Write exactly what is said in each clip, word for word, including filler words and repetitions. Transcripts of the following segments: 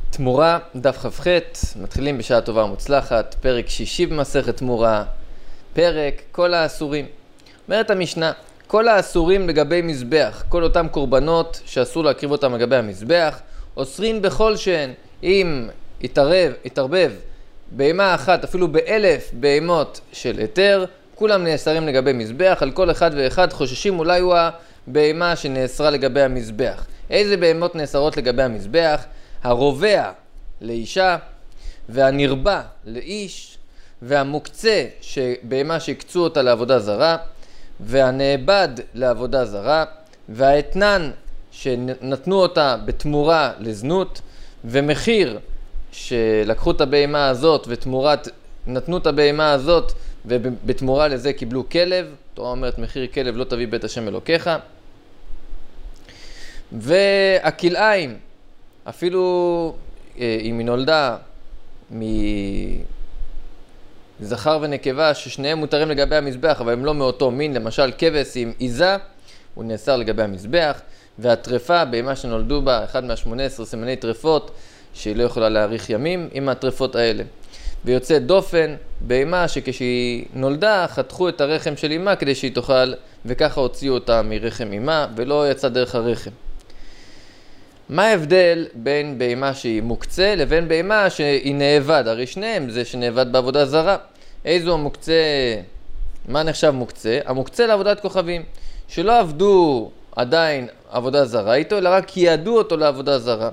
תמורה, דף כ"ח, מתחילים בשעה טובה ומוצלחת, פרק שישי במסכת תמורה, פרק כל האסורים. אומרת המשנה, כל האסורים לגבי מזבח, כל אותם קורבנות שאסור להקריב אותם לגבי המזבח, אוסרים בכל שהן, אם יתערב, יתערבב בהמה אחת, אפילו באלף בהמות של היתר, כולם נאסרים לגבי מזבח, על כל אחד ואחד חוששים אולי הוא הבהמה שנאסרה לגבי המזבח. איזה בהמות נאסרות לגבי המזבח? הרובע לאישה, והנרבה לאיש, והמוקצה בהמה שהקצו אותה לעבודה זרה, והנאבד לעבודה זרה, והאתנן שנתנו אותה בתמורה לזנות, ומחיר שלקחו את הבהמה הזאת ותמורת נתנו את הבהמה הזאת ובתמורה לזה קיבלו כלב. תורה אומרת מחיר כלב לא תביא בית השם אלוקיך. והכלאיים, אפילו אם היא נולדה מזכר ונקבה ששניהם מותרים לגבי המזבח אבל הם לא מאותו מין, למשל כבש עם עיזה הוא נאסר לגבי המזבח, והטרפה בהמה שנולדו בה אחד מה-שמונה עשרה סימני טרפות שהיא לא יכולה להאריך ימים עם הטרפות האלה. ויוצא דופן בהמה שכשהיא נולדה חתכו את הרחם של אימה כדי שהיא תאכל, וככה הוציאו אותה מרחם אימה ולא יצא דרך הרחם. מה ההבדל בין בהמה שהיא מוקצה לבין בהמה שהיא נאבד? הרי שניהם זה שנאבד בעבודה זרה. איזו המוקצה, מה נחשב מוקצה? המוקצה לעבודת כוכבים, שלא עבדו עדיין עבודה זרה איתו, אלא רק יעדו אותו לעבודה זרה.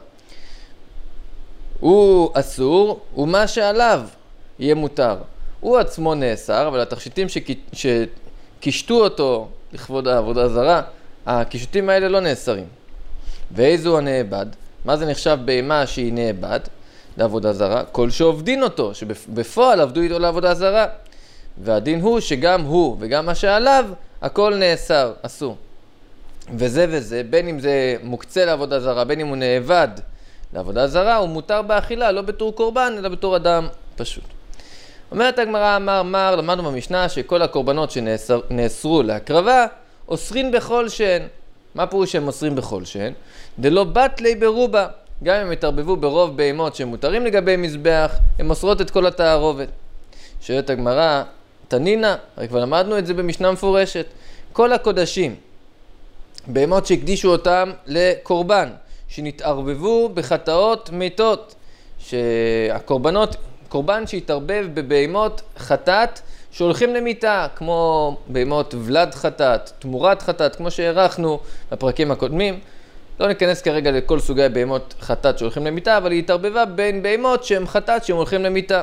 הוא אסור, ומה שעליו יהיה מותר. הוא עצמו נאסר, אבל התכשיטים שקישטו אותו לכבוד העבודה זרה, הקישוטים האלה לא נאסרים. ואיזו הנאבד? מה זה נחשב בהמה שהיא נאבד לעבודה זרה? כל שעובדין אותו, שבפועל עבדו איתו לעבודה זרה. והדין הוא שגם הוא וגם מה שעליו, הכל נאסר, אסור. וזה וזה, בין אם זה מוקצה לעבודה זרה, בין אם הוא נאבד לעבודה זרה, הוא מותר באכילה, לא בתור קורבן, אלא בתור אדם פשוט. אומרת הגמרא, אמר מר, למדנו במשנה שכל הקורבנות שנאסרו להקרבה, אוסרים בכל שהן. מה פירוש שהם אוסרים בכל שהן? דלא בטלי ברובה. גם אם התערבבו ברוב בהמות שמותרים לגבי מזבח, הם אוסרות את כל התערובת. שואלת הגמרא, תנינה, הרי כבר למדנו את זה במשנה מפורשת. כל הקודשים, בהמות שהקדישו אותם לקורבן, שנתערבבו בחטאות מתות, שהקורבנות, קורבן שהתערבב בבהמות חטאת שהולכים למיטה, כמו בהמות ולד חטאת, תמורת חטאת, כמו שהערכנו בפרקים הקודמים. לא ניכנס כרגע לכל סוגי בהמות חטאת שהולכים למיטה, אבל היא התערבבה בין בהמות שהן חטאת שהם הולכים למיטה.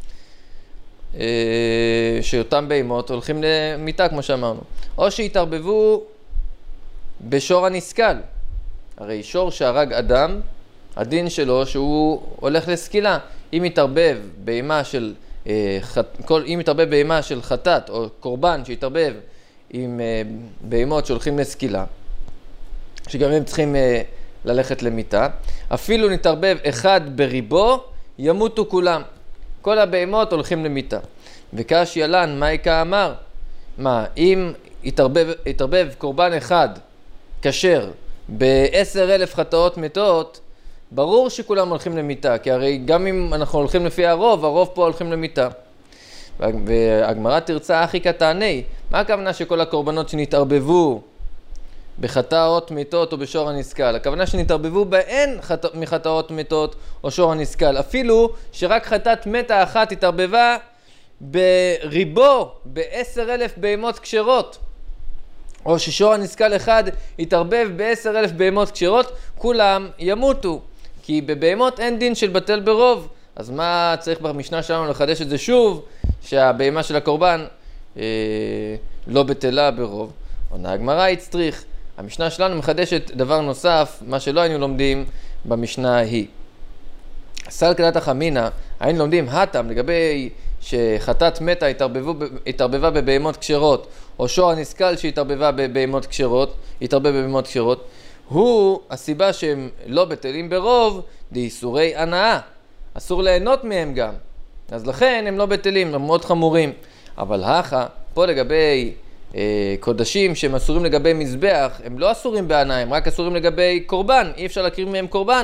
שאותם בהמות הולכים למיטה, כמו שאמרנו. או שהתערבבו בשור הנסקל. הרי שור שהרג אדם, הדין שלו שהוא הולך לסקילה. אם יתערבב בהמה של כל אם יתערבב בהמה של חטאת או קורבן שיתערבב עם בהמות שהולכים לסקילה, שגם הם צריכים ללכת למיטה, אפילו נתערבב אחד בריבו, ימותו כולם. כל הבהמות הולכים למיטה. וקש ילן, מה יקה אמר? מה, אם יתערבב, יתערבב קורבן אחד כשר בעשר אלף חטאות מתות, ברור שכולם הולכים למיטה, כי הרי גם אם אנחנו הולכים לפי הרוב, הרוב פה הולכים למיטה. והגמרא תרצה אחי כתעני, מה הכוונה שכל הקורבנות שנתערבבו בחטאות מתות או בשור הנסקל? הכוונה שנתערבבו בהן חט... מחטאות מתות או שור הנסקל, אפילו שרק חטאת מתה אחת התערבבה בריבו בעשר אלף בהמות כשרות, או ששור הנסקל אחד התערבב בעשר אלף בהמות כשרות, כולם ימותו. כי בבהמות אין דין של בטל ברוב. אז מה צריך במשנה שלנו לחדש את זה שוב, שהבהמה של הקורבן אה, לא בטלה ברוב? עונה הגמרא יצטריך. המשנה שלנו מחדשת דבר נוסף, מה שלא היינו לומדים במשנה ההיא. סל כדת החמינה, היינו לומדים הטם לגבי שחטאת מתה התערבבה בבהמות כשרות, או שור הנסקל שהתערבבה בבהמות כשרות, התערבב בבהמות כשרות, הוא הסיבה שהם לא בטלים ברוב, דאיסורי הנאה. אסור ליהנות מהם גם. אז לכן הם לא בטלים, הם מאוד חמורים. אבל הכה, פה לגבי אה, קודשים שהם אסורים לגבי מזבח, הם לא אסורים בהנאה, הם רק אסורים לגבי קורבן. אי אפשר להקריב מהם קורבן.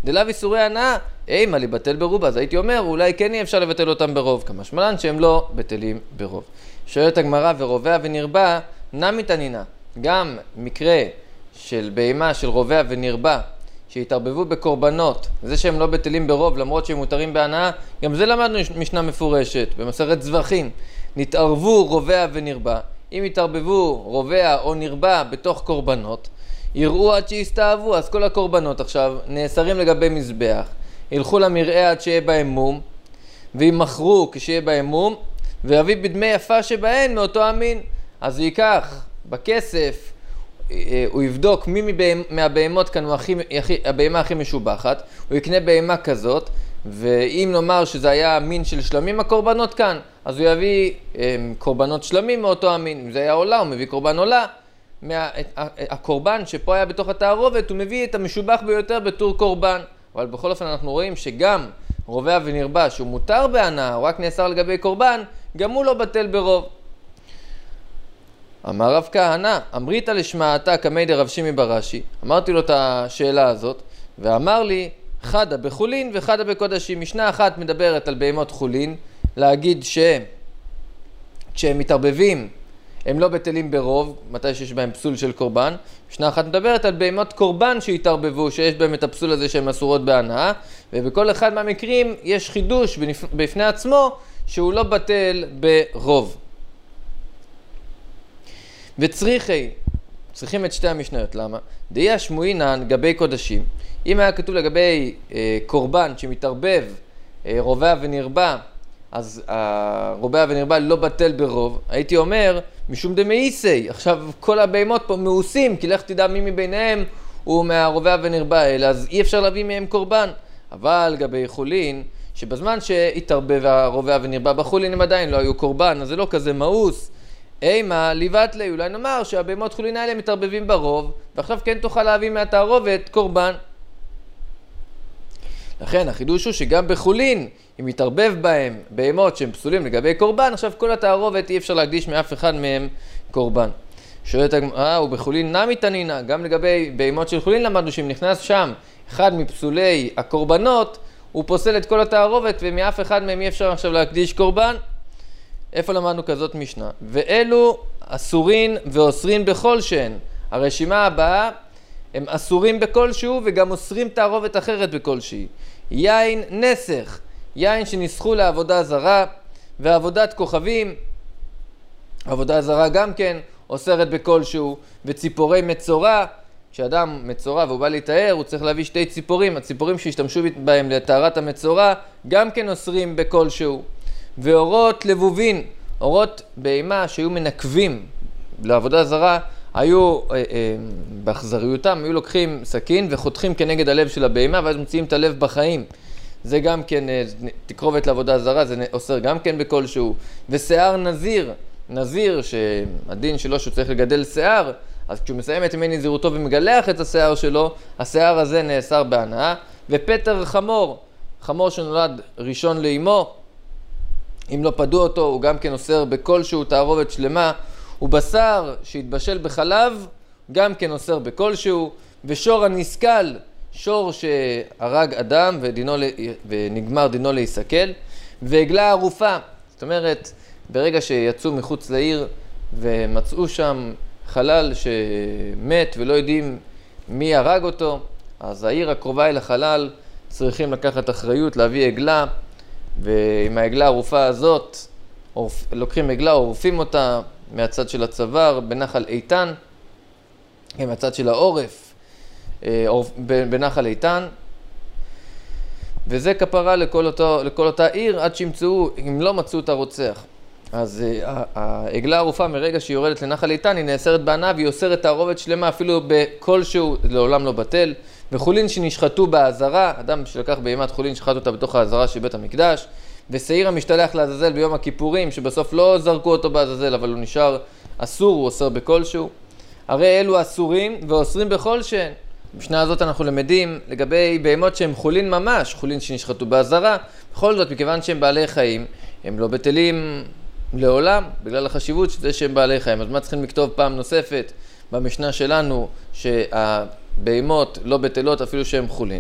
דלאו איסורי הנאה, אימה לבטל ברוב. אז הייתי אומר, אולי כן יהיה אפשר לבטל אותם ברוב, כמשמען שהם לא בטלים ברוב. שואלת הגמרא, ורובע ונרבה, נמי תנינה. גם מקרה של בהמה של רובע ונרבה, שהתערבבו בקורבנות, זה שהם לא בטלים ברוב למרות שהם מותרים בהנאה, גם זה למדנו משנה מפורשת במסכת זבחים. נתערבו רובע ונרבה, אם התערבבו רובע או נרבה בתוך קורבנות, יראו עד שיסתאבו, אז כל הקורבנות עכשיו נאסרים לגבי מזבח, ילכו למראה עד שיהיה בהם מום, וימכרו כשיהיה בהם מום, ויביא בדמי יפה שבהן מאותו המין. אז הוא ייקח בכסף, הוא יבדוק מי מהבהמות כאן הוא הכי, הבהמה הכי משובחת, הוא יקנה בהמה כזאת, ואם נאמר שזה היה מין של שלמים הקורבנות כאן, אז הוא יביא קורבנות שלמים מאותו המין. אם זה היה עולה, הוא מביא קורבן עולה. מה, הקורבן שפה היה בתוך התערובת, הוא מביא את המשובח ביותר בתור קורבן. אבל בכל אופן אנחנו רואים שגם רובע ונרבה שהוא מותר בהנאה, הוא רק נאסר לגבי קורבן, גם הוא לא בטל ברוב. אמר רב כהנא, אמרית לשמעתה כמי דרב שימי ברש"י. אמרתי לו את השאלה הזאת, ואמר לי, חדה בחולין וחדה בקודשים. משנה אחת מדברת על בהמות חולין, להגיד שכשהם מתערבבים, הם לא בטלים ברוב, מתי שיש בהם פסול של קורבן. משנה אחת מדברת על בהמות קורבן שהתערבבו, שיש בהם את הפסול הזה שהן אסורות בהנאה, ובכל אחד מהמקרים יש חידוש בפני עצמו, שהוא לא בטל ברוב. וצריכי, צריכים את שתי המשניות, למה? דהיה שמועינן גבי קודשים. אם היה כתוב לגבי אה, קורבן שמתערבב אה, רובע ונרבה, אז הרובע ונרבה לא בטל ברוב, הייתי אומר, משום דמאיסי, עכשיו כל הבהמות פה מאוסים, כי לך תדע מי מביניהם הוא מהרובע ונרבה האלה, אז אי אפשר להביא מהם קורבן. אבל גבי חולין, שבזמן שהתערבב הרובע ונרבה בחולין הם עדיין לא היו קורבן, אז זה לא כזה מאוס. אימה ליבת לי, אולי נאמר שהבהמות חולין האלה מתערבבים ברוב, ועכשיו כן תוכל להביא מהתערובת קורבן. לכן החידוש הוא שגם בחולין, אם מתערבב בהם בהמות שהם פסולים לגבי קורבן, עכשיו כל התערובת אי אפשר להקדיש מאף אחד מהם קורבן. שואלת הגמרא, ובחולין נמי תנינה, גם לגבי בהמות של חולין למדנו שאם נכנס שם אחד מפסולי הקורבנות, הוא פוסל את כל התערובת ומאף אחד מהם אי אפשר עכשיו להקדיש קורבן. איפה למדנו כזאת משנה? ואלו אסורין ואוסרין בכל שהן. הרשימה הבאה הם אסורים בכל שהוא וגם אוסרים תערובת אחרת בכל שהיא. יין נסך, יין שנסחו לעבודה זרה ועבודת כוכבים, עבודה זרה גם כן אוסרת בכל שהוא. וציפורי מצורע, כשאדם מצורע והוא בא להתאר הוא צריך להביא שתי ציפורים, הציפורים שהשתמשו בהם לטהרת המצורע גם כן אוסרים בכל שהוא. ואורות לבובין, אורות בהמה שהיו מנקבים לעבודה זרה, היו אה, אה, באכזריותם, היו לוקחים סכין וחותכים כנגד הלב של הבהמה ואז מוציאים את הלב בחיים. זה גם כן אה, תקרובת לעבודה זרה, זה אוסר גם כן בכל שהוא. ושיער נזיר, נזיר שהדין שלו שהוא צריך לגדל שיער, אז כשהוא מסיים את ימי נזירותו ומגלח את השיער שלו, השיער הזה נאסר בהנאה. ופטר חמור, חמור שנולד ראשון לאמו, אם לא פדו אותו, הוא גם כן אוסר בכל שהוא תערובת שלמה. ובשר שהתבשל בחלב, גם כן אוסר בכל שהוא. ושור הנסקל, שור שהרג אדם ודינו, ונגמר דינו להיסקל. ועגלה ערופה, זאת אומרת, ברגע שיצאו מחוץ לעיר ומצאו שם חלל שמת ולא יודעים מי הרג אותו, אז העיר הקרובה אל החלל צריכים לקחת אחריות, להביא עגלה, ועם העגלה הערופה הזאת, לוקחים עגלה, עורפים אותה מהצד של הצוואר בנחל איתן, מהצד של העורף בנחל איתן, וזה כפרה לכל, אותו, לכל אותה עיר עד שימצאו, אם לא מצאו את הרוצח. אז העגלה הערופה מרגע שהיא יורדת לנחל איתן היא נאסרת בהנאה והיא אוסרת תערובת שלמה אפילו בכלשהו, לעולם לא בטל. וחולין שנשחטו בעזרה, אדם שלקח בהמת חולין שחט אותה בתוך העזרה של בית המקדש, ושעיר המשתלח לעזאזל ביום הכיפורים שבסוף לא זרקו אותו בעזאזל אבל הוא נשאר אסור, הוא אוסר בכלשהו. הרי אלו אסורים ואוסרים בכל שהן. בשנה הזאת אנחנו למדים לגבי בהמות שהם חולין ממש, חולין שנשחטו בעזרה, בכל זאת מכיוון שהם בעלי חיים הם לא בטלים לעולם בגלל החשיבות שזה שהם בעלי חיים. אז מה צריכים לכתוב פעם נוספת במשנה שלנו שהבהמות לא בטלות אפילו שהם חולין?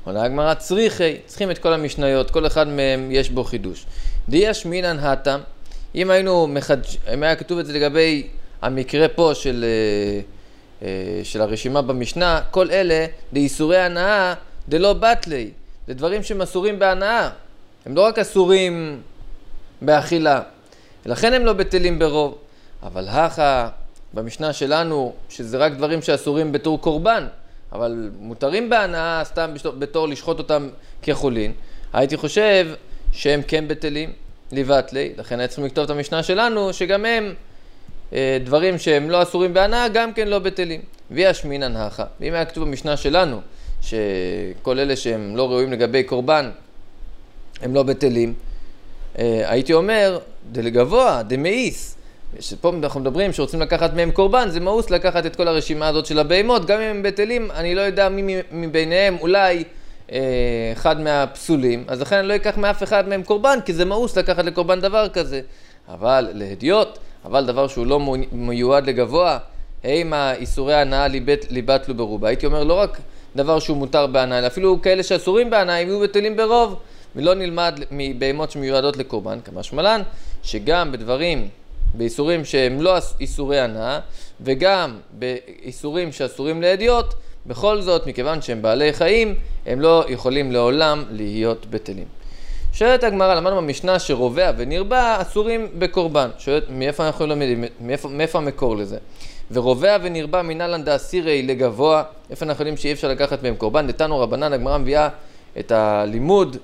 עונה הגמרא צריכי, צריכים את כל המשניות, כל אחד מהם יש בו חידוש. דיש מינן הטם, אם היינו מחדש, אם היה כתוב את זה לגבי המקרה פה של, של הרשימה במשנה, כל אלה דאיסורי הנאה דלא בטלי, זה דברים שהם אסורים בהנאה, הם לא רק אסורים באכילה, ולכן הם לא בטלים ברוב. אבל הכה במשנה שלנו, שזה רק דברים שאסורים בתור קורבן, אבל מותרים בהנאה סתם בתור לשחוט אותם כחולין, הייתי חושב שהם כן בטלים לבטלי, לכן היה צריכים לכתוב את המשנה שלנו שגם הם אה, דברים שהם לא אסורים בהנאה גם כן לא בטלים. ויש מינן הכה, ואם היה כתוב במשנה שלנו שכל אלה שהם לא ראויים לגבי קורבן הם לא בטלים, אה, הייתי אומר דלגבוה דמאיס, שפה אנחנו מדברים שרוצים לקחת מהם קורבן, זה מאוס לקחת את כל הרשימה הזאת של הבהמות, גם אם הם בטלים, אני לא יודע מי מביניהם, אולי אה, אחד מהפסולים, אז לכן אני לא אקח מאף אחד מהם קורבן, כי זה מאוס לקחת לקורבן דבר כזה. אבל להדיוט, אבל דבר שהוא לא מיועד לגבוה, הימה איסורי הנאה ליבטלו ברובה. הייתי אומר לא רק דבר שהוא מותר בהנאה, אלא אפילו כאלה שאסורים בהנאה, הם יהיו בטלים ברוב, ולא נלמד מבהמות שמיועדות לקורבן, כמשמען, שגם בדברים באיסורים שהם לא איסורי הנאה, וגם באיסורים שאסורים להדיוט, בכל זאת, מכיוון שהם בעלי חיים, הם לא יכולים לעולם להיות בטלים. שואלת הגמרא, למדנו במשנה שרובע ונרבה אסורים בקורבן. שואלת, מאיפה אנחנו לומדים? מאיפה, מאיפה המקור לזה? ורובע ונרבה מנהלן דאסירי לגבוה, איפה אנחנו יודעים שאי אפשר לקחת מהם קורבן? נתנו רבנן, הגמרא מביאה את הלימוד,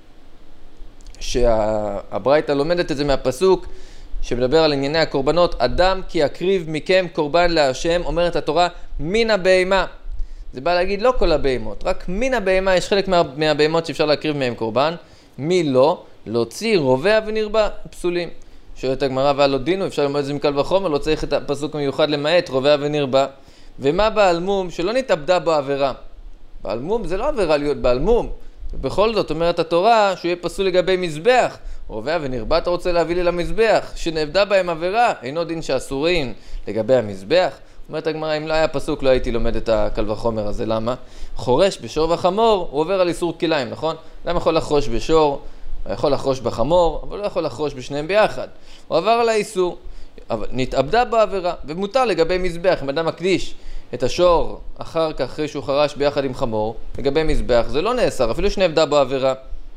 שהברייתא לומדת את זה מהפסוק, שמדבר על ענייני הקורבנות, אדם כי יקריב מכם קורבן להשם, אומרת התורה, מן הבהמה. זה בא להגיד לא כל הבהמות, רק מן הבהמה, יש חלק מה, מהבהמות שאפשר להקריב מהם קורבן, מי לא? להוציא רובע ונרבה פסולים. שואלת הגמרא, והלא דינו, אפשר ללמוד את זה מקל וחומר, לא צריך את הפסוק המיוחד למעט רובע ונרבה. ומה בעלמום? שלא נתאבדה בו עבירה. בעלמום זה לא עבירה להיות בעלמום. ובכל זאת אומרת התורה שהוא יהיה פסול לגבי מזבח. רובע ונרבה אתה רוצה להביא לי למזבח, שנאבדה בהם עבירה, אינו דין שאסורים לגבי המזבח. אומרת הגמרא, אם לא היה פסוק לא הייתי לומד את הקל וחומר הזה, למה? חורש בשור וחמור, הוא עובר על איסור כליים, נכון? למה יכול לחרוש בשור, הוא יכול לחרוש בחמור, אבל לא יכול לחרוש בשניהם ביחד. הוא עבר על האיסור, אבל נתאבדה בעבירה, ומותר לגבי מזבח, אם אדם מקדיש את השור אחר כך, אחרי שהוא חרש ביחד עם חמור, לגבי מזבח, זה לא נאסר, אפילו שנאבדה בעבירה.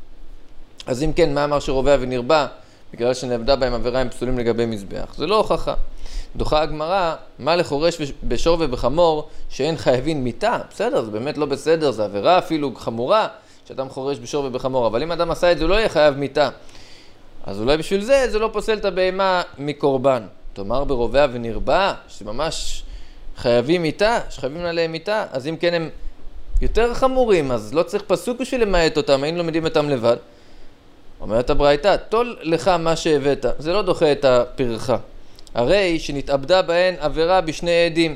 אז אם כן, מה אמר שרובע ונרבה? בגלל שנאבדה בהם עבירה הם פסולים לגבי מזבח. זה לא הוכחה. דוחה הגמרא, מה לחורש בשור ובחמור שאין חייבים מיתה? בסדר, זה באמת לא בסדר, זה עבירה אפילו חמורה, שאדם חורש בשור ובחמור. אבל אם אדם עשה את זה, הוא לא יהיה חייב מיתה. אז אולי בשביל זה, זה לא פוסל את הבהמה מקורבן. תאמר ברובע ונרבה, שממש חייבים מיתה, שחייבים עליהם מיתה. אז אם כן הם יותר חמורים, אז לא צריך פסוק בשביל למעט אותם, היינו לומדים אותם לבד. אומרת הברייתא, תול לך מה שהבאת, זה לא דוחה את הפרחה. הרי שנתאבדה בהן עבירה בשני עדים.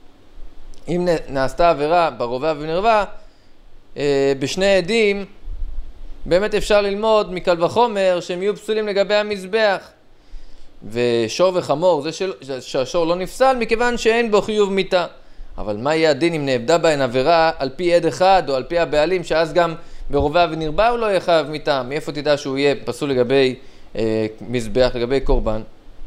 אם נעשתה עבירה ברובע ונרבה, אה, בשני עדים, באמת אפשר ללמוד מקל וחומר שהם יהיו פסולים לגבי המזבח. ושור וחמור, זה של, שהשור לא נפסל מכיוון שאין בו חיוב מיתה. אבל מה יהיה הדין אם נאבדה בהן עבירה על פי עד אחד או על פי הבעלים, שאז גם ברובע ונרבה הוא לא יהיה חייב מיתה? מאיפה תדע שהוא יהיה פסול לגבי אה, מזבח, לגבי קורבן?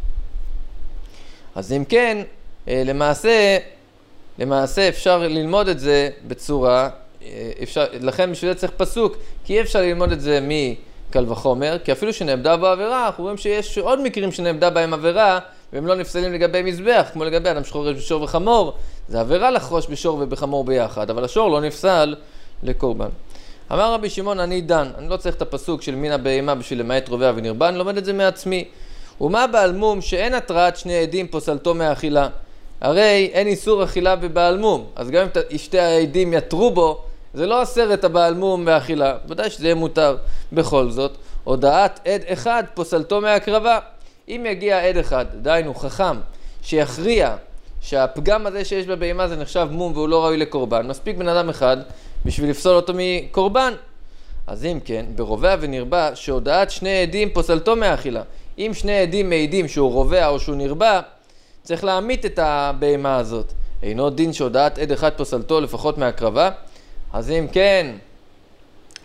אז אם כן, אה, למעשה, למעשה אפשר ללמוד את זה בצורה, אה, אפשר, לכן בשביל זה צריך פסוק, כי אי אפשר ללמוד את זה מקל וחומר, כי אפילו שנאבדה בעבירה, אנחנו רואים שיש עוד מקרים שנאבדה בהם עבירה, והם לא נפסלים לגבי מזבח, כמו לגבי אדם שחורש בשור וחמור, זה עבירה לחרוש בשור ובחמור ביחד, אבל השור לא נפסל לקורבן. אמר רבי שמעון, אני דן, אני לא צריך את הפסוק של מן הבהמה בשביל למעט רובע ונרבה, אני לומד את זה מעצמי. ומה בעלמום שאין התראת שני עדים פוסלתו מאכילה? הרי אין איסור אכילה בבעלמום, אז גם אם שתי העדים יתרו בו, זה לא אסר את הבעלמום מאכילה, ודאי שזה יהיה מותר. בכל זאת, הודעת עד אחד פוסלתו מהקרבה. אם יגיע עד אחד, דיינו חכם, שיכריע שהפגם הזה שיש בבהמה זה נחשב מום והוא לא ראוי לקורבן, מספיק בן אדם אחד בשביל לפסול אותו מקורבן. אז אם כן, ברובע ונרבה, שהודעת שני עדים פוסלתו מאכילה. אם שני עדים מעידים שהוא רובע או שהוא נרבה, צריך להעמיד את הבהמה הזאת. אינו דין שהודעת עד אחד פוסלתו לפחות מהקרבה. אז אם כן,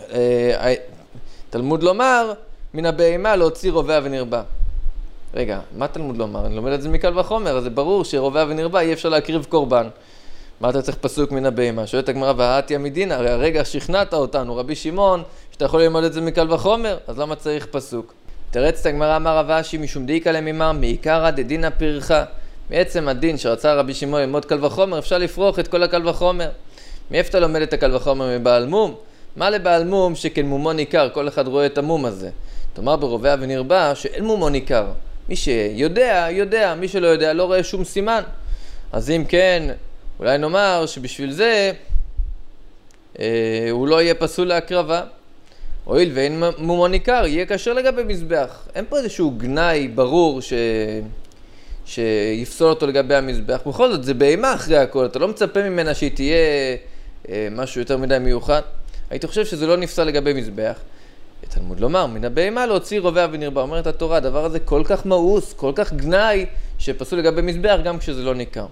תלמוד לומר, מן הבהמה להוציא רובה ונרבה. רגע, מה תלמוד לומר? אני לומד את זה מקל וחומר, אז זה ברור שרובה ונרבה אי אפשר להקריב קורבן. מה אתה צריך פסוק מן הבהמה? שואלת הגמרא, והאתיה מדינה, הרי הרגע שכנעת אותנו, רבי שמעון, שאתה יכול ללמוד את זה מקל וחומר, אז למה צריך פסוק? תרץ את הגמרא, אמר רב אשי, משום דאיקא למימר, מעיקרא דדינא פרחה. מעצם הדין שרצה רבי שמעון ללמוד קל וחומר, אפשר לפרוח את כל הקל וחומר. מאיפה אתה לומד את הקל וחומר? מבעל מום? מה לבעל מום שכן מומו ניכר? כל אחד רואה את המום הזה. תאמר ברובה ונרבה שאין מומו ניכר. מי שיודע, יודע, מי שלא יודע, לא רואה שום סימן. אז אם כן, אולי נאמר שבשביל זה אה, הוא לא יהיה פסול להקרבה. הואיל ואין מומו ניכר, יהיה קשר לגבי מזבח. אין פה איזשהו גנאי ברור ש... שיפסול אותו לגבי המזבח. בכל זאת, זה בהמה אחרי הכל. אתה לא מצפה ממנה שהיא תהיה אה, משהו יותר מדי מיוחד. הייתי חושב שזה לא נפסל לגבי מזבח. תלמוד לומר, מן הבהמה להוציא רובה ונרבה. אומרת התורה, הדבר הזה כל כך מאוס, כל כך גנאי, שפסול לגבי מזבח גם כשזה לא ניכר.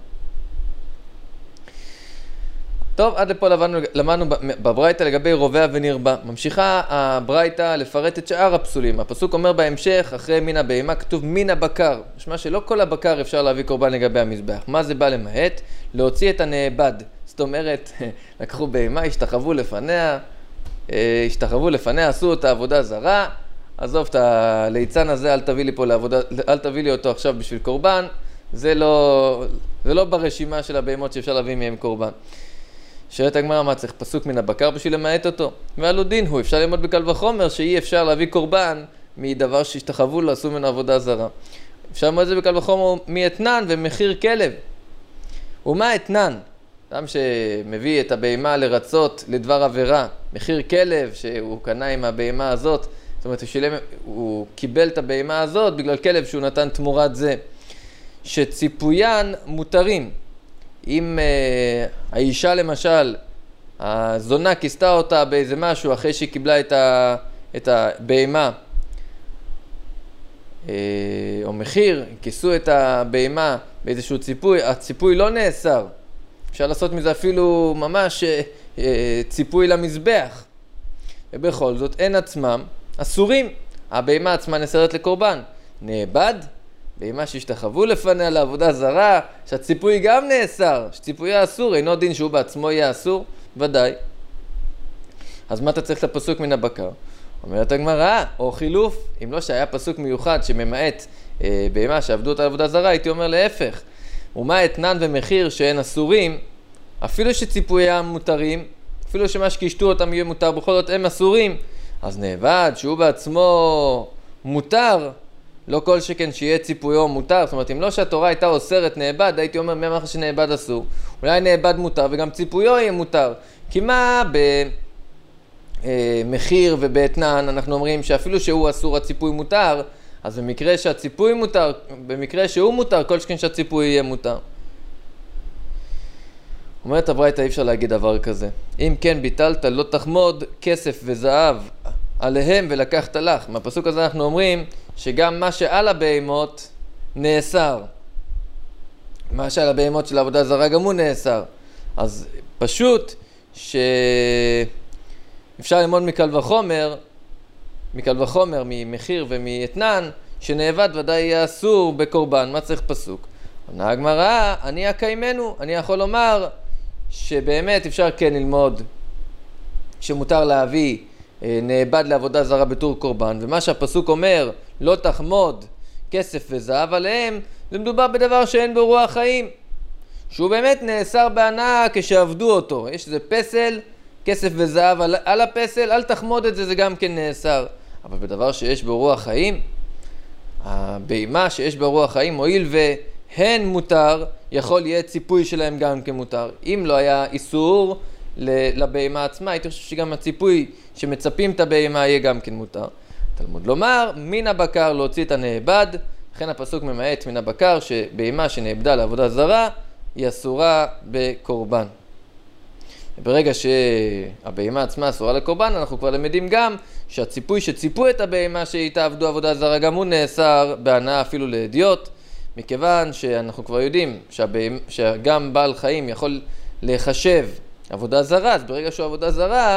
טוב, עד לפה למדנו, למדנו בברייתא לגבי רובה ונרבה. ממשיכה הברייתא לפרט את שאר הפסולים. הפסוק אומר בהמשך, אחרי מן הבהמה כתוב מן הבקר. משמע שלא כל הבקר אפשר להביא קורבן לגבי המזבח. מה זה בא למעט? להוציא את הנאבד. זאת אומרת, לקחו בהמה, השתחוו לפניה, השתחוו לפניה, עשו את העבודה זרה. עזוב את הליצן הזה, אל תביא לי פה לעבודה, אל תביא לי אותו עכשיו בשביל קורבן. זה לא, זה לא ברשימה של הבהמות שאפשר להביא מהם קורבן. שואלת הגמרא, מה צריך פסוק מן הבקר בשביל למעט אותו? ועלו דין הוא, אפשר ללמוד בקל וחומר שאי אפשר להביא קורבן מדבר שהשתחוו לו, עשו ממנו עבודה זרה. אפשר ללמוד את זה בקל וחומר מאתנן ומחיר כלב. ומה אתנן? אדם שמביא את הבהמה לרצות לדבר עבירה, מחיר כלב שהוא קנה עם הבהמה הזאת, זאת אומרת הוא, שילם, הוא קיבל את הבהמה הזאת בגלל כלב שהוא נתן תמורת זה, שציפויין מותרים. אם uh, האישה למשל, הזונה כיסתה אותה באיזה משהו אחרי שהיא קיבלה את, ה, את הבהמה, uh, או מחיר, כיסו את הבהמה באיזשהו ציפוי, הציפוי לא נאסר. אפשר לעשות מזה אפילו ממש uh, uh, ציפוי למזבח. ובכל זאת אין עצמם אסורים. הבהמה עצמה נאסרת לקורבן. נאבד, בהמה שהשתחוו לפניה לעבודה זרה, שהציפוי גם נאסר, שציפוי אסור, אינו דין שהוא בעצמו יהיה אסור, ודאי. אז מה אתה צריך את הפסוק מן הבקר? אומרת הגמרא, או חילוף, אם לא שהיה פסוק מיוחד שממעט אה, בהמה שעבדו אותה לעבודה זרה, הייתי אומר להפך. ומה אתנן ומחיר שהן אסורים, אפילו שציפויים מותרים, אפילו שמה שקישתו אותם יהיה מותר, בכל זאת הם אסורים, אז נאבד שהוא בעצמו מותר, לא כל שכן שיהיה ציפויו מותר. זאת אומרת, אם לא שהתורה הייתה אוסרת נאבד, הייתי אומר, מי אמר לך שנאבד אסור? אולי נאבד מותר וגם ציפויו יהיה מותר. כי מה במחיר ובאתנן אנחנו אומרים שאפילו שהוא אסור הציפוי מותר, אז במקרה שהציפוי מותר, במקרה שהוא מותר, כל שכן שהציפוי יהיה מותר. אומרת הברייתא, אי אפשר להגיד דבר כזה. אם כן ביטלת לא תחמוד כסף וזהב עליהם ולקחת לך. מהפסוק הזה אנחנו אומרים שגם מה שעל הבהמות נאסר. מה שעל הבהמות של העבודה זרה גם הוא נאסר. אז פשוט שאפשר ללמוד מקל וחומר, מקל וחומר, ממחיר ומאתנן, שנאבד ודאי יהיה אסור בקורבן. מה צריך פסוק? עונה הגמרא, אני אקיימנו, אני יכול לומר שבאמת אפשר כן ללמוד שמותר להביא נאבד לעבודה זרה בתור קורבן, ומה שהפסוק אומר, לא תחמוד כסף וזהב עליהם, זה מדובר בדבר שאין בו רוח חיים, שהוא באמת נאסר בהנאה כשעבדו אותו. יש איזה פסל, כסף וזהב על, על הפסל, אל תחמוד את זה, זה גם כן נאסר. אבל בדבר שיש בו רוח חיים, הבהמה שיש בו רוח חיים, הואיל והן מותר, יכול להיות ציפוי שלהם גם כמותר. אם לא היה איסור לבהמה עצמה, הייתי חושב שגם הציפוי שמצפים את הבהמה יהיה גם כן מותר. תלמוד לומר, מן הבקר להוציא את הנאבד, לכן הפסוק ממעט מן הבקר שבהמה שנאבדה לעבודה זרה היא אסורה בקורבן. ברגע שהבהמה עצמה אסורה לקורבן, אנחנו כבר למדים גם שהציפוי שציפו את הבהמה שאיתה עבדו עבודה זרה גם הוא נאסר בהנאה אפילו לאדיוט, מכיוון שאנחנו כבר יודעים שהבהמה, שגם בעל חיים יכול לחשב עבודה זרה, אז ברגע שהוא עבודה זרה,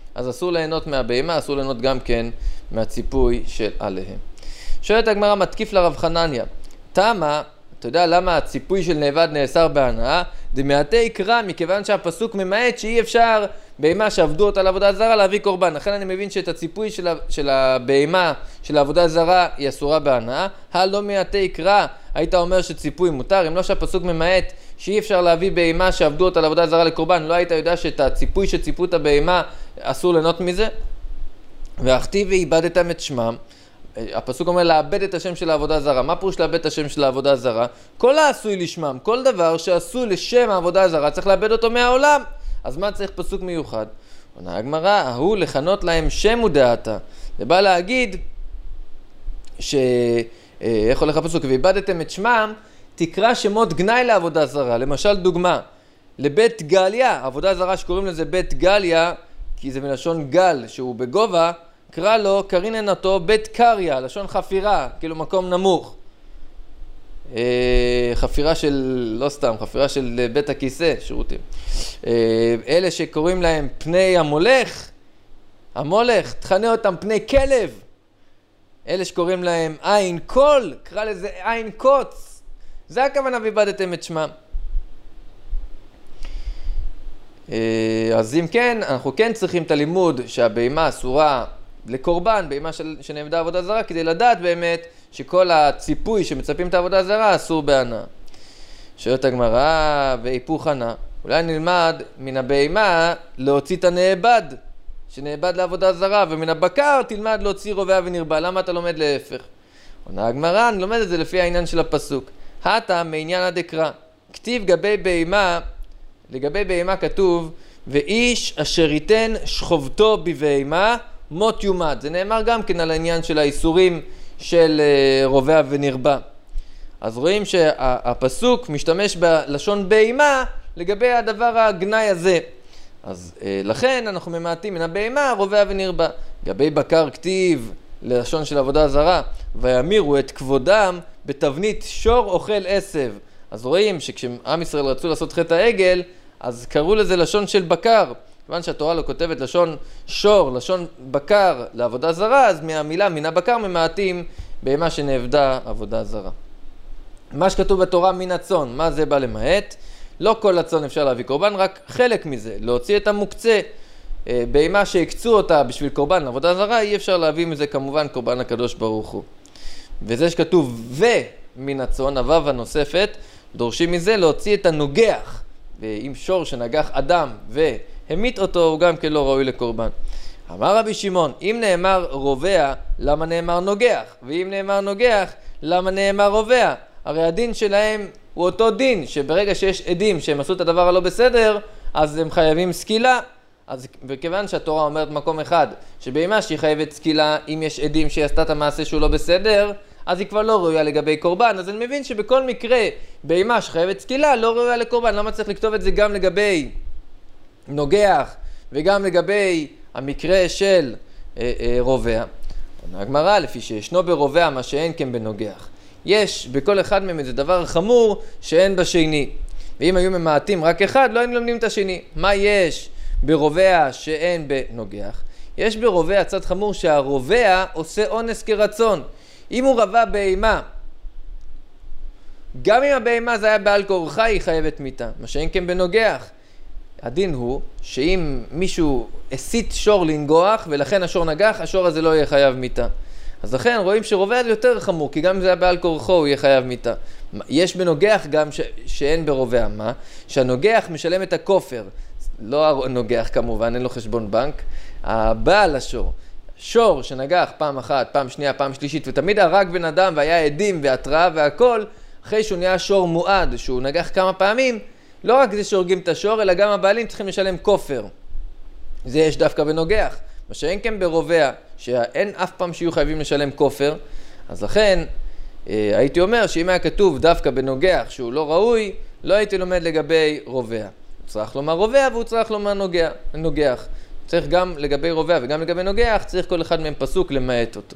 אז אסור ליהנות מהבהמה, אסור ליהנות גם כן מהציפוי של עליהם. שואלת הגמרא, מתקיף לרב חנניה, תמה, אתה יודע למה הציפוי של נאבד נאסר בהנאה? דמעטי קרא, מכיוון שהפסוק ממעט שאי אפשר בהמה שעבדו אותה לעבודה זרה להביא קורבן. לכן אני מבין שאת הציפוי של, של הבהמה של העבודה זרה היא אסורה בהנאה. הלא מעטי קרא, היית אומר שציפוי מותר, אם לא שהפסוק ממעט שאי אפשר להביא בהמה שעבדו אותה לעבודה זרה לקורבן, לא היית יודע שאת הציפוי שציפו את הבהמה אסור ליהנות מזה? והכתיב ואיבדתם את שמם, הפסוק אומר לאבד את השם של העבודה זרה. מה פירוש לאבד את השם של העבודה זרה? כל העשוי לשמם, כל דבר שעשוי לשם העבודה זרה צריך לאבד אותו מהעולם. אז מה צריך פסוק מיוחד? עונה הגמרא, ההוא לכנות להם שם ודעתה. זה בא להגיד ש... איך הולך הפסוק? ואיבדתם את שמם, תקרא שמות גנאי לעבודה זרה. למשל דוגמה, לבית גליה, עבודה זרה שקוראים לזה בית גליה, כי זה מלשון גל שהוא בגובה, קרא לו, קרינן אותו, בית קריה, לשון חפירה, כאילו מקום נמוך. אה, חפירה של, לא סתם, חפירה של בית הכיסא, שירותים. אה, אלה שקוראים להם פני המולך, המולך, תכנה אותם פני כלב. אלה שקוראים להם עין קול, קרא לזה עין קוץ. זה הכוונה ואיבדתם את שמם. אז אם כן, אנחנו כן צריכים את הלימוד שהבהמה אסורה לקורבן, בהמה שנאבדה עבודה זרה, כדי לדעת באמת שכל הציפוי שמצפים את העבודה זרה אסור בהנאה. שואלת הגמרא, והיפוך הנא, אולי נלמד מן הבהמה להוציא את הנאבד, שנאבד לעבודה זרה, ומן הבקר תלמד להוציא רובע ונרבה. למה אתה לומד להפך? עונה הגמרא, אני לומד את זה לפי העניין של הפסוק. הטה מעניין הדקרא, כתיב גבי בהמה, לגבי בהמה כתוב, ואיש אשר ייתן שכבתו בבהמה, מות יומד. זה נאמר גם כן על העניין של האיסורים של רובע ונרבה. אז רואים שהפסוק משתמש בלשון בהמה לגבי הדבר הגנאי הזה. אז לכן אנחנו ממעטים מן הבהמה רובע ונרבה. לגבי בקר כתיב ללשון של עבודה זרה, וימירו את כבודם בתבנית שור אוכל עשב. אז רואים שכשעם ישראל רצו לעשות חטא העגל, אז קראו לזה לשון של בקר. כיוון שהתורה לא כותבת לשון שור, לשון בקר לעבודה זרה, אז מהמילה מן הבקר ממעטים בהמה שנאבדה עבודה זרה. מה שכתוב בתורה מן הצאן, מה זה בא למעט? לא כל הצאן אפשר להביא קורבן, רק חלק מזה, להוציא את המוקצה. בהמה שהקצו אותה בשביל קורבן לעבודה זרה, אי אפשר להביא מזה כמובן קורבן הקדוש ברוך הוא. וזה שכתוב ומן הצאן, הוו הנוספת, דורשים מזה להוציא את הנוגח. ואם שור שנגח אדם והמית אותו, הוא גם כן לא ראוי לקורבן. אמר רבי שמעון, אם נאמר רובע, למה נאמר נוגח? ואם נאמר נוגח, למה נאמר רובע? הרי הדין שלהם הוא אותו דין, שברגע שיש עדים שהם עשו את הדבר הלא בסדר, אז הם חייבים סקילה. אז וכיוון שהתורה אומרת מקום אחד, שבהמה שהיא חייבת סקילה, אם יש עדים שהיא עשתה את המעשה שהוא לא בסדר, אז היא כבר לא ראויה לגבי קורבן. אז אני מבין שבכל מקרה, בהמה שחייבת סקילה לא ראויה לקורבן. למה צריך לכתוב את זה גם לגבי נוגח, וגם לגבי המקרה של אה, אה, רובע? הגמרא, לפי שישנו ברובע מה שאין כן בנוגח. יש בכל אחד מהם איזה דבר חמור שאין בשני. ואם היו ממעטים רק אחד, לא היינו לומדים את השני. מה יש ברובע שאין בנוגח? יש ברובע צד חמור שהרובע עושה אונס כרצון. אם הוא רבע בהמה, גם אם הבהמה זה היה בעל כורחה, היא חייבת מיתה. מה שאין כן בנוגח. הדין הוא שאם מישהו הסית שור לנגוח ולכן השור נגח, השור הזה לא יהיה חייב מיתה. אז לכן רואים שרובע זה יותר חמור, כי גם אם זה היה בעל כורחו הוא יהיה חייב מיתה. יש בנוגח גם ש... שאין ברובע. מה? שהנוגח משלם את הכופר. לא הנוגח כמובן, אין לו חשבון בנק. הבעל השור. שור שנגח פעם אחת, פעם שנייה, פעם שלישית, ותמיד הרג בן אדם והיה עדים והתראה והכל, אחרי שהוא נהיה שור מועד, שהוא נגח כמה פעמים, לא רק זה שהורגים את השור, אלא גם הבעלים צריכים לשלם כופר. זה יש דווקא בנוגח. מה שאין כן ברובע, שאין אף פעם שיהיו חייבים לשלם כופר, אז לכן אה, הייתי אומר שאם היה כתוב דווקא בנוגח שהוא לא ראוי, לא הייתי לומד לגבי רובע. הוא צריך לומר רובע והוא צריך לומר נוגח. נוגח. צריך גם לגבי רובע וגם לגבי נוגח, צריך כל אחד מהם פסוק למעט אותו.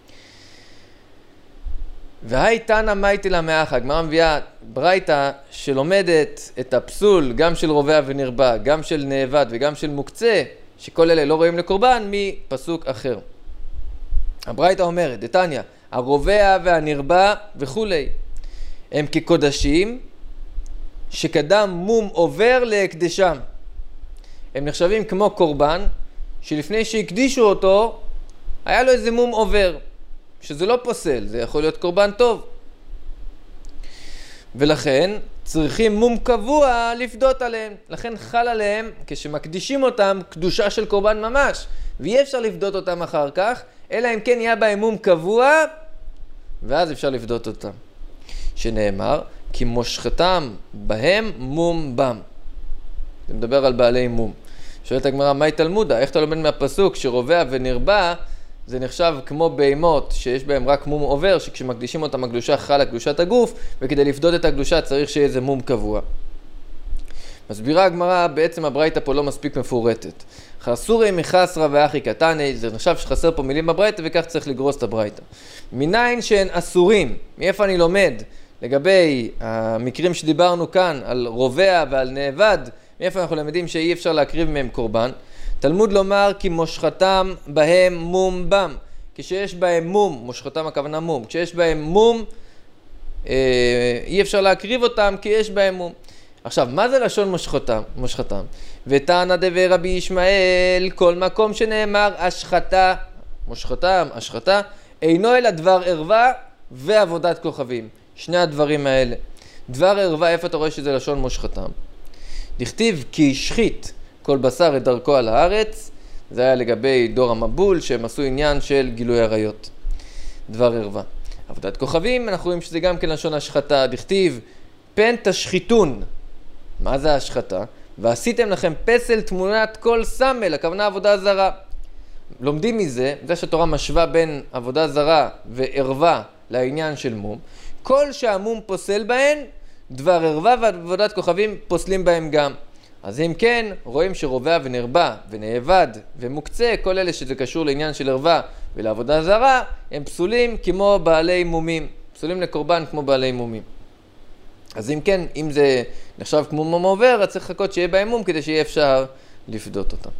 והי תנא מייטי למאחה, הגמרא מביאה ברייתא שלומדת את הפסול גם של רובע ונרבה, גם של נאבד וגם של מוקצה, שכל אלה לא רואים לקורבן מפסוק אחר. הברייתא אומרת, דתניא, הרובע והנרבה וכולי, הם כקודשים שקדם מום עובר להקדשם. הם נחשבים כמו קורבן, שלפני שהקדישו אותו, היה לו איזה מום עובר, שזה לא פוסל, זה יכול להיות קורבן טוב. ולכן צריכים מום קבוע לפדות עליהם. לכן חל עליהם, כשמקדישים אותם, קדושה של קורבן ממש. ואי אפשר לפדות אותם אחר כך, אלא אם כן יהיה בהם מום קבוע, ואז אפשר לפדות אותם. שנאמר, כי מושכתם בהם מום בם. זה מדבר על בעלי מום. שואלת הגמרא, מהי תלמודה? איך אתה לומד מהפסוק שרובע ונרבה, זה נחשב כמו בהמות שיש בהם רק מום עובר, שכשמקדישים אותם הקדושה חלה קדושת הגוף, וכדי לפדות את הקדושה צריך שיהיה איזה מום קבוע. מסבירה הגמרא, בעצם הברייתא פה לא מספיק מפורטת. חסורי מחסרא ואחי קטני, זה נחשב שחסר פה מילים בברייתא, וכך צריך לגרוס את הברייתא. מניין שהן אסורים, מאיפה אני לומד? לגבי המקרים שדיברנו כאן, על רובע ועל נאבד, מאיפה אנחנו למדים שאי אפשר להקריב מהם קורבן? תלמוד לומר כי מושכתם בהם מום בם. כשיש בהם מום, מושכתם הכוונה מום, כשיש בהם מום, אה, אי אפשר להקריב אותם כי יש בהם מום. עכשיו, מה זה לשון מושכתם? מושכתם? ותנא דבי רבי ישמעאל, כל מקום שנאמר השחתה, מושכתם, השחתה, אינו אלא דבר ערווה ועבודת כוכבים. שני הדברים האלה. דבר ערווה, איפה אתה רואה שזה לשון מושכתם? דכתיב כי השחית כל בשר את דרכו על הארץ, זה היה לגבי דור המבול שהם עשו עניין של גילוי עריות. דבר ערווה. עבודת כוכבים, אנחנו רואים שזה גם כן לשון השחתה. דכתיב פן תשחיתון. מה זה השחתה? ועשיתם לכם פסל תמונת כל סמל, הכוונה עבודה זרה. לומדים מזה, זה שהתורה משווה בין עבודה זרה וערווה לעניין של מום. כל שהמום פוסל בהן, דבר ערווה ועבודת כוכבים פוסלים בהם גם. אז אם כן, רואים שרובע ונרבה ונאבד ומוקצה, כל אלה שזה קשור לעניין של ערווה ולעבודה זרה, הם פסולים כמו בעלי מומים. פסולים לקורבן כמו בעלי מומים. אז אם כן, אם זה נחשב כמו מום עובר, אז צריך לחכות שיהיה בהם מום כדי שיהיה אפשר לפדות אותם.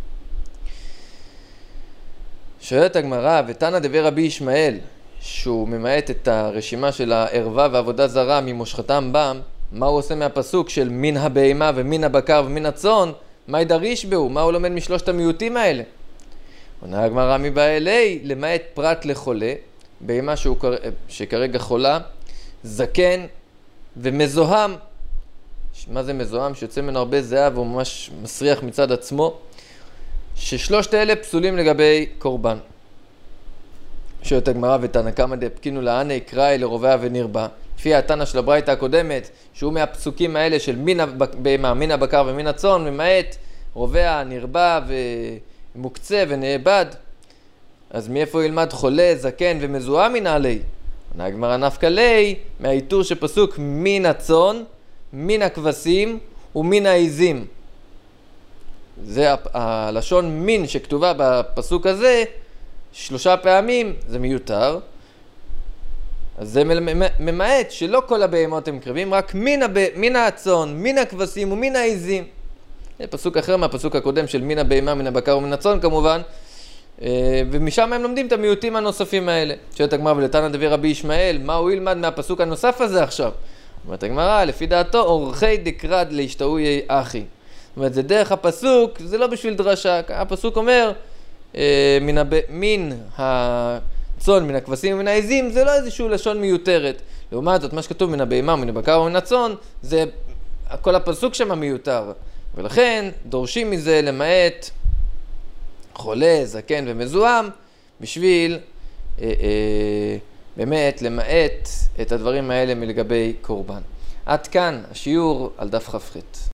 שואלת הגמרא, ותנא דבי רבי ישמעאל, שהוא ממעט את הרשימה של הערווה ועבודה זרה ממושכתם בם, מה הוא עושה מהפסוק של מין הבהמה ומין הבקר ומין הצאן? מה ידריש בו? מה הוא לומד משלושת המיעוטים האלה? עונה הגמרא מבעלי, למעט פרט לחולה, בהמה שהוא, שכרגע חולה, זקן ומזוהם. מה זה מזוהם? שיוצא ממנו הרבה זהב והוא ממש מסריח מצד עצמו. ששלושת אלה פסולים לגבי קורבן. שואלת הגמרא, ותנא קמא דפקינו לעני קראי לרובע ונרבה. לפי התנא של הברייתא הקודמת, שהוא מהפסוקים האלה של מין הבהמה, מין הבקר ומין הצאן, ממעט רובע, נרבה ומוקצה ונאבד. אז מאיפה ילמד חולה, זקן ומזוהם מן עלי? עונה הגמרא נפקא ליה, מהאיתור של פסוק מן הצאן, מן הכבשים ומן העיזים. זה הלשון מין שכתובה בפסוק הזה, שלושה פעמים, זה מיותר. אז זה ממעט שלא כל הבהמות הם קרבים, רק מן, הב... מן הצאן, מן הכבשים ומן העיזים. זה פסוק אחר מהפסוק הקודם של מן הבהמה, מן הבקר ומן הצאן כמובן. ומשם הם לומדים את המיעוטים הנוספים האלה. שואלת הגמרא, ולתנא דבי רבי ישמעאל, מה הוא ילמד מהפסוק הנוסף הזה עכשיו? אומרת הגמרא, לפי דעתו, אורחי דקרד להשתאויי אחי. זאת אומרת, זה דרך הפסוק, זה לא בשביל דרשה. הפסוק אומר, מן, הב... מן הצאן, מן הכבשים ומן העיזים, זה לא איזשהו לשון מיותרת. לעומת זאת, מה שכתוב מן הבהמה, מן הבקר ומן הצאן, זה כל הפסוק שם מיותר. ולכן דורשים מזה למעט חולה, זקן ומזוהם, בשביל אה, אה, באמת למעט את הדברים האלה מלגבי קורבן. עד כאן השיעור על דף ח"ח.